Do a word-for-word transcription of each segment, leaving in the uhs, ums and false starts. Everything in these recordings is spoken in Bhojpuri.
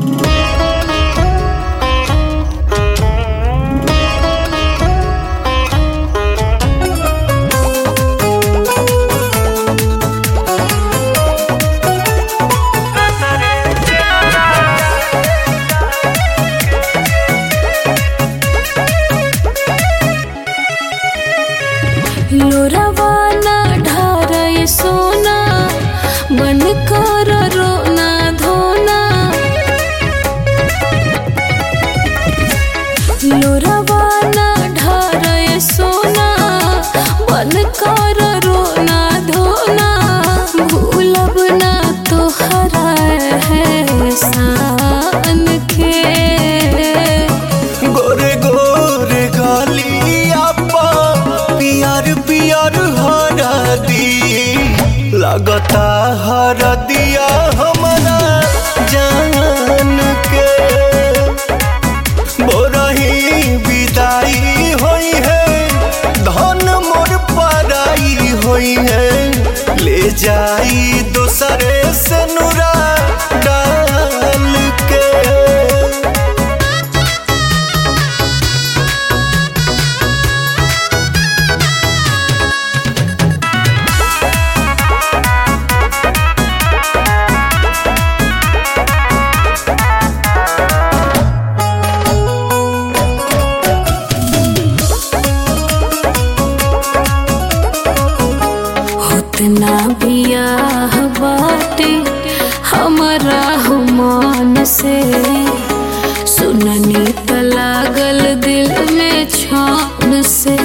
लोरावाना ढारे सोना बन कर रोना धोना। लोरावाना ढारे सोना बन कर रोना धोना। भूलब ना तोहरा है सान के। गोरे गोरे गालिया पा पियर पियर हरदी लगता हरदिया हमारा जान के। बोरही विदाई होई है धन मोर पराई होई है। ले जाई दूसरे से नुरा डाल के। ना बियाह बाटे हमारा हुमान से। सुननी त लागल दिल में छान से।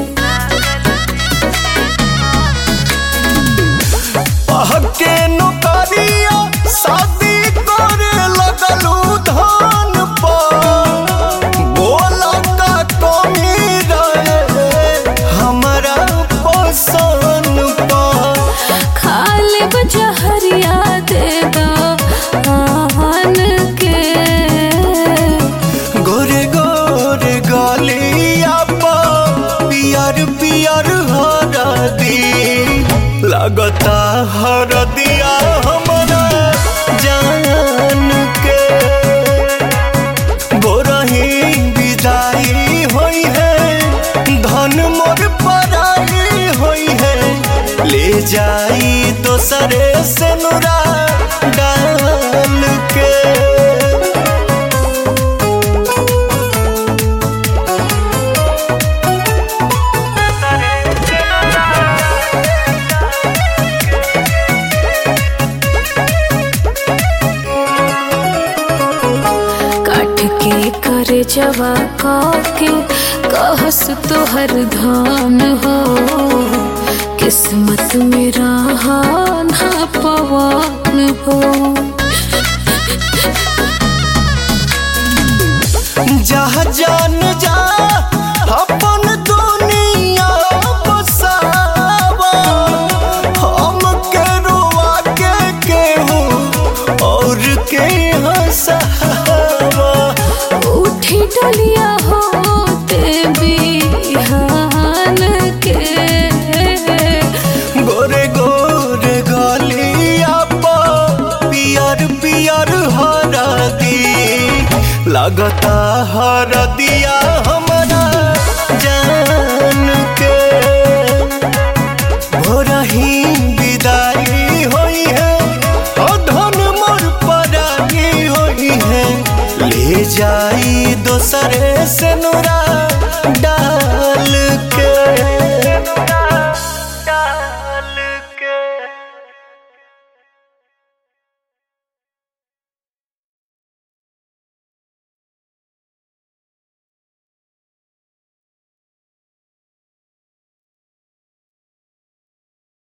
पहके नौकरिया शादी करे लगलू धान पर। बोला का कमी रहे हमारा पसंद पर। खाली बजहरिया दे दो आन के। गोरे गोरे गालिया पा पियर पियर हरदी लगता हरदिया हमारा जान के। बोरही विदाई होई है धन मोर पराई होई है। ले जाई दूसरे से नुरा डाल के। के करे जवा के कहस तोहर धान हो। किस्मत मेरा ना पवन हो। जहाँ जान जा अपन दुनिया बसावा। हम के रुआ के केहू और के हंसावा। उठी डलिया होते बिहान के। गोरे गोरे गालिया पा पियर पियर हरदी लगता हरदिया हमारा जान के। भोरही विदाई होई है धन मोर पराई होई है। ले जाई दूसरे से नुरा